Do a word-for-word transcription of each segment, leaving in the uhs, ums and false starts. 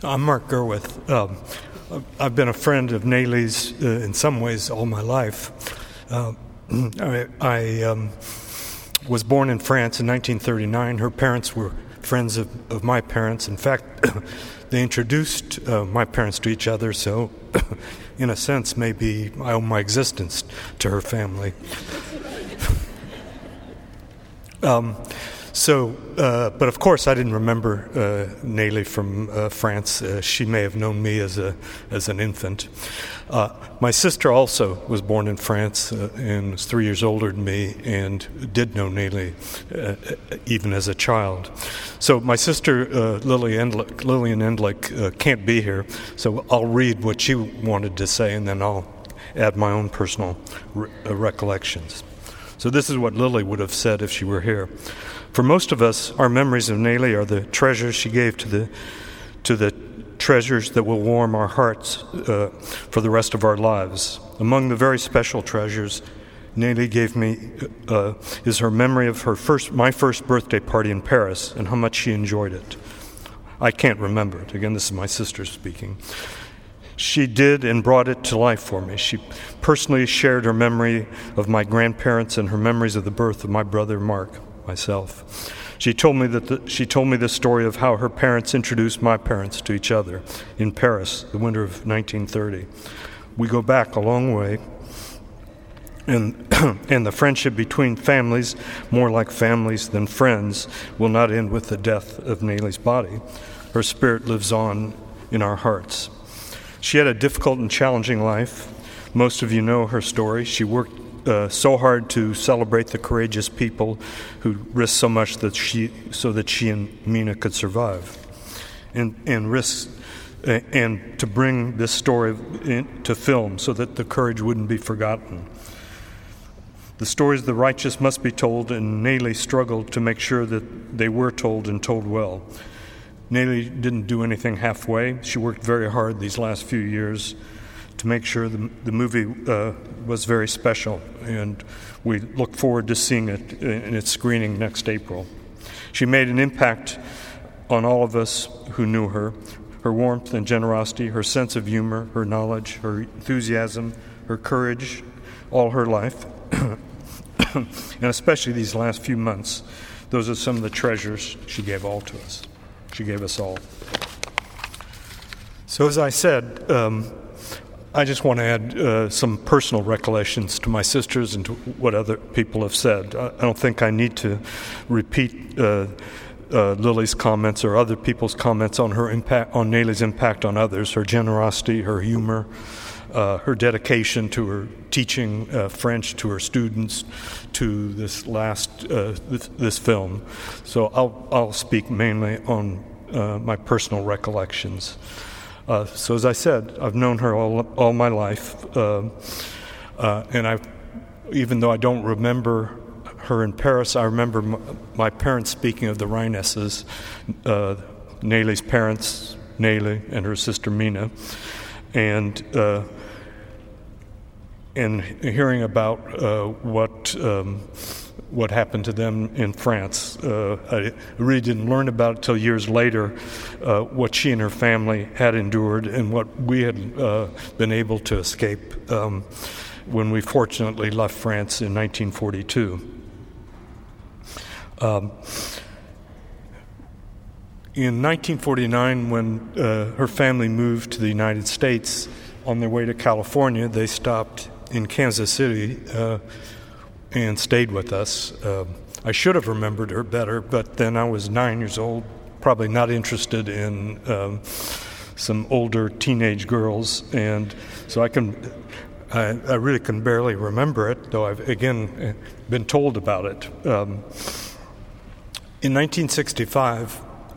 I'm Mark Gerwith. Um, I've been a friend of Nayli's uh, in some ways all my life. Uh, I, I um, was born in France in nineteen thirty-nine. Her parents were friends of, of my parents. In fact, they introduced uh, my parents to each other, so in a sense, maybe I owe my existence to her family. um, So, uh, but of course, I didn't remember uh, Nayli from uh, France. Uh, she may have known me as a as an infant. Uh, my sister also was born in France uh, and was three years older than me, and did know Nayli uh, even as a child. So, my sister uh, Lily Endlich, Lillian Endlich uh, can't be here, so I'll read what she wanted to say, and then I'll add my own personal re- uh, recollections. So, this is what Lily would have said if she were here. For most of us, our memories of Nayli are the treasures she gave to the to the treasures that will warm our hearts uh, for the rest of our lives. Among the very special treasures Nayli gave me uh, is her memory of her first, my first birthday party in Paris and how much she enjoyed it. I can't remember it. Again, this is my sister speaking. She did and brought it to life for me. She personally shared her memory of my grandparents and her memories of the birth of my brother Mark. Myself. She told me that the, she told me the story of how her parents introduced my parents to each other in Paris, the winter of nineteen thirty. We go back a long way, and and the friendship between families, more like families than friends, will not end with the death of Nayli's body. Her spirit lives on in our hearts. She had a difficult and challenging life. Most of you know her story. She worked Uh, so hard to celebrate the courageous people who risked so much that she, so that she and Mina could survive, and and risk, uh, and to bring this story in, to film so that the courage wouldn't be forgotten. The stories of the righteous must be told, and Nayli struggled to make sure that they were told and told well. Nayli didn't do anything halfway. She worked very hard these last few years to make sure the, the movie uh, was very special, and we look forward to seeing it in its screening next April. She made an impact on all of us who knew her. Her warmth and generosity, her sense of humor, her knowledge, her enthusiasm, her courage, all her life, and especially these last few months, those are some of the treasures she gave all to us. She gave us all. So as I said, um, I just want to add uh, some personal recollections to my sisters and to what other people have said. I, I don't think I need to repeat uh, uh, Lily's comments or other people's comments on her impact, on Nayli's impact on others, her generosity, her humor, uh, her dedication to her teaching uh, French to her students, to this last uh, this, this film. So I'll I'll speak mainly on uh, my personal recollections. Uh, so as I said, I've known her all all my life, uh, uh, and I, even though I don't remember her in Paris, I remember m- my parents speaking of the Rhinesses, uh, Nayli's parents, Nayli and her sister Mina, and uh, and hearing about uh, what. Um, what happened to them in France. Uh, I really didn't learn about it till years later, uh, what she and her family had endured and what we had uh, been able to escape um, when we fortunately left France in nineteen forty-two. Um, in nineteen forty-nine, when uh, her family moved to the United States, on their way to California, they stopped in Kansas City uh, and stayed with us. Uh, I should have remembered her better, but then I was nine years old, probably not interested in um, some older teenage girls, and so I can, I, I really can barely remember it, though I've, again, been told about it. Um, in nineteen sixty-five,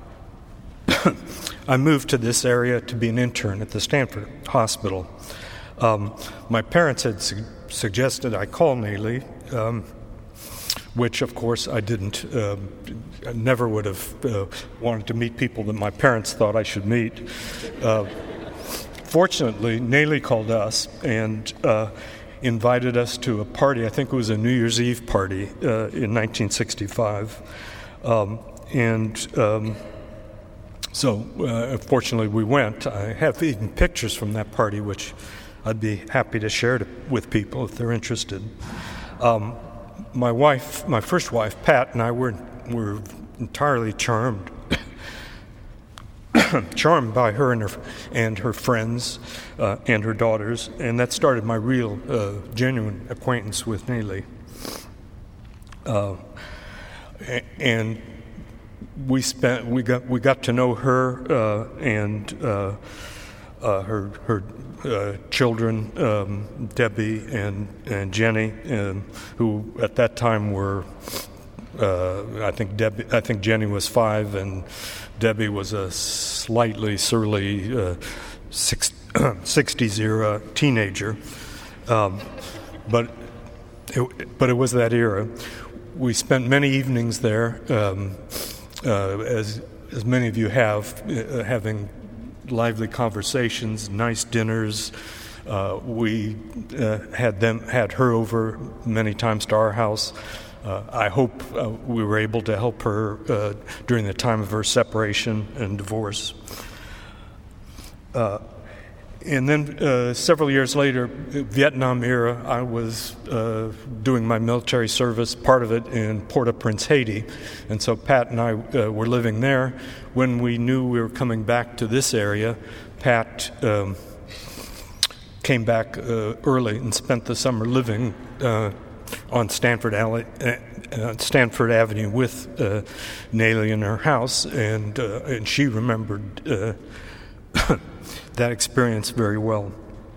I moved to this area to be an intern at the Stanford Hospital. Um, my parents had su- suggested I call Nayli, um, which, of course, I didn't. Uh, I never would have uh, wanted to meet people that my parents thought I should meet. Uh, fortunately, Nayli called us and uh, invited us to a party. I think it was a New Year's Eve party uh, in nineteen sixty-five. Um, and um, so uh, fortunately we went. I have even pictures from that party, which I'd be happy to share to, with people if they're interested. Um, my wife, my first wife, Pat, and I were were entirely charmed, charmed by her and her and her friends uh, and her daughters, and that started my real, uh, genuine acquaintance with Neely. Uh, and we spent we got we got to know her uh, and uh, uh, her her. Uh, children, um, Debbie and, and Jenny, um, who at that time were, uh, I think Debbie, I think Jenny was five, and Debbie was a slightly surly uh, six, sixties era teenager. Um, but it, but it was that era. We spent many evenings there, um, uh, as as many of you have, uh, having lively conversations, nice dinners. Uh, we uh, had them had her over many times to our house. Uh, I hope uh, we were able to help her uh, during the time of her separation and divorce. Uh, and then uh, several years later, Vietnam era, I was uh, doing my military service, part of it in Port-au-Prince, Haiti. And so Pat and I uh, were living there. When we knew we were coming back to this area, Pat um, came back uh, early and spent the summer living uh, on Stanford Alley, uh, Stanford Avenue with uh, Neely in her house, and uh, and she remembered uh, that experience very well.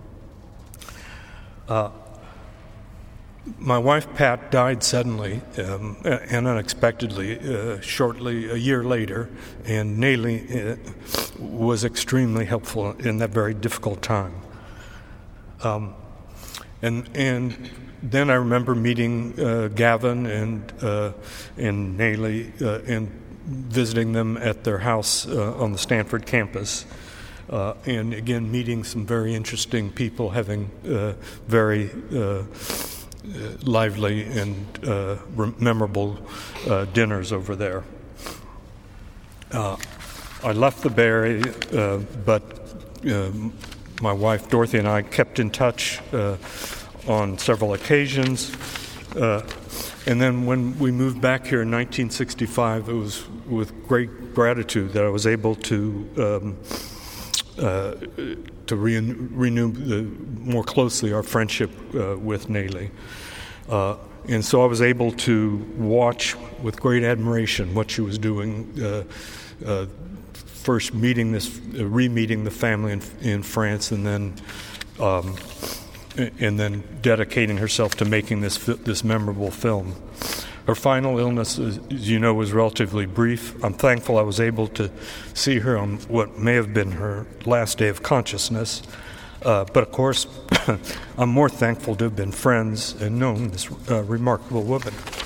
Uh, My wife, Pat, died suddenly um, and unexpectedly uh, shortly a year later, and Neely uh, was extremely helpful in that very difficult time. Um, and and then I remember meeting uh, Gavin and uh, and Neely uh, and visiting them at their house uh, on the Stanford campus. Uh, and again, meeting some very interesting people, having uh, very uh, Uh, lively and uh, re- memorable uh, dinners over there. Uh, I left the Bay Area, uh, but uh, my wife Dorothy and I kept in touch uh, on several occasions. Uh, and then when we moved back here in nineteen sixty-five, it was with great gratitude that I was able to um, uh, to re- renew the, more closely our friendship uh, with Neely. Uh, and so I was able to watch with great admiration what she was doing, uh, uh, first meeting this, uh, re-meeting the family in, in France, and then um, and then dedicating herself to making this this memorable film. Her final illness, as you know, was relatively brief. I'm thankful I was able to see her on what may have been her last day of consciousness. Uh, but of course, I'm more thankful to have been friends and known this uh, remarkable woman.